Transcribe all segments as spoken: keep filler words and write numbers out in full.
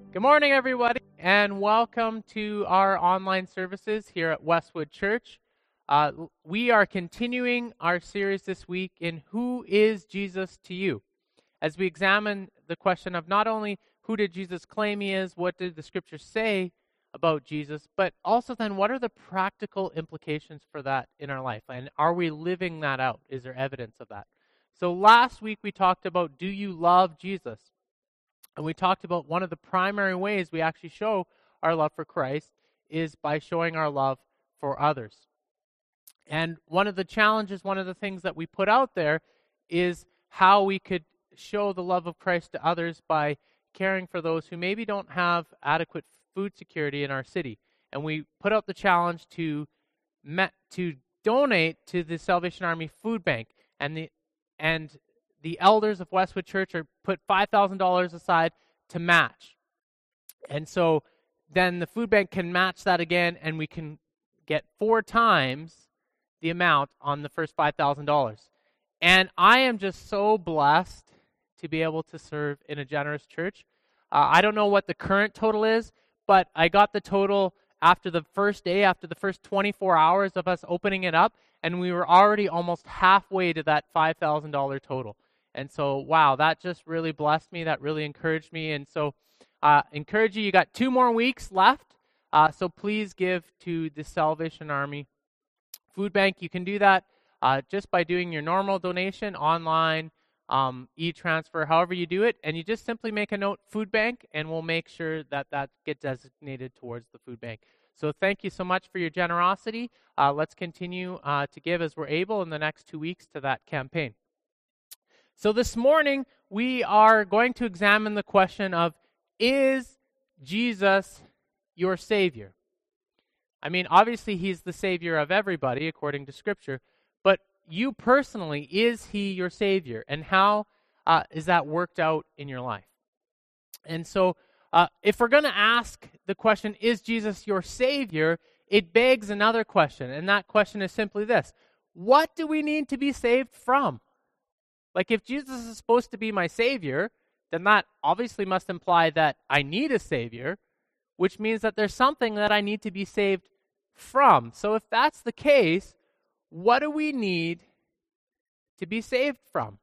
Good morning, everybody, and welcome to our online services here at Westwood Church. Uh, we are continuing our series this week in Who is Jesus to You? As we examine the question of not only who did Jesus claim he is, what did the scriptures say about Jesus, but also then what are the practical implications for that in our life? And are we living that out? Is there evidence of that? So last week we talked about, do you love Jesus? And we talked about one of the primary ways we actually show our love for Christ is by showing our love for others. And one of the challenges, one of the things that we put out there is how we could show the love of Christ to others by caring for those who maybe don't have adequate food security in our city. And we put out the challenge to met, to donate to the Salvation Army Food Bank. And the and the elders of Westwood Church are put five thousand dollars aside to match. And so then the food bank can match that again, and we can get four times the amount on the first five thousand dollars. And I am just so blessed to be able to serve in a generous church. Uh, I don't know what the current total is, but I got the total after the first day, after the first twenty-four hours of us opening it up, and we were already almost halfway to that five thousand dollars total. And so, wow, that just really blessed me. That really encouraged me. And so, uh, encourage you. You got two more weeks left. Uh, so please give to the Salvation Army Food Bank. You can do that uh, just by doing your normal donation online, um, e-transfer, however you do it. And you just simply make a note, Food Bank, and we'll make sure that that gets designated towards the food bank. So thank you so much for your generosity. Uh, let's continue uh, to give as we're able in the next two weeks to that campaign. So this morning, we are going to examine the question of, is Jesus your Savior? I mean, obviously, he's the Savior of everybody, according to Scripture, but you personally, is he your Savior? And how uh, is that worked out in your life? And so, uh, if we're going to ask the question, is Jesus your Savior, it begs another question, and that question is simply this: what do we need to be saved from? Like, if Jesus is supposed to be my Savior, then that obviously must imply that I need a Savior, which means that there's something that I need to be saved from. So if that's the case, what do we need to be saved from?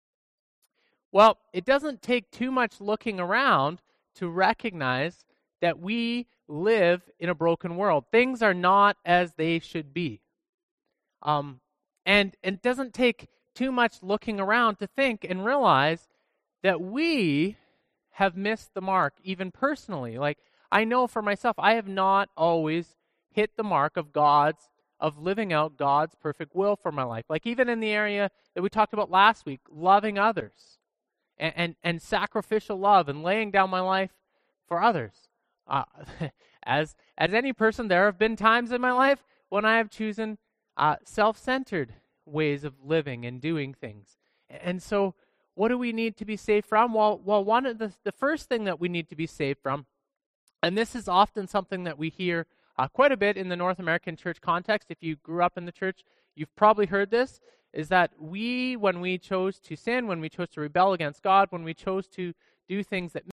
Well, it doesn't take too much looking around to recognize that we live in a broken world. Things are not as they should be. Um, and, and it doesn't take too much looking around to think and realize that we have missed the mark, even personally. Like, I know for myself, I have not always hit the mark of God's, of living out God's perfect will for my life. Like, even in the area that we talked about last week, loving others and, and, and sacrificial love and laying down my life for others. Uh, as, as any person, there have been times in my life when I have chosen uh, self-centered ways of living and doing things. And so, what do we need to be saved from? Well, well one of the, the first thing that we need to be saved from, and this is often something that we hear uh, quite a bit in the North American church context. If you grew up in the church, you've probably heard this, is that we, when we chose to sin, when we chose to rebel against God, when we chose to do things that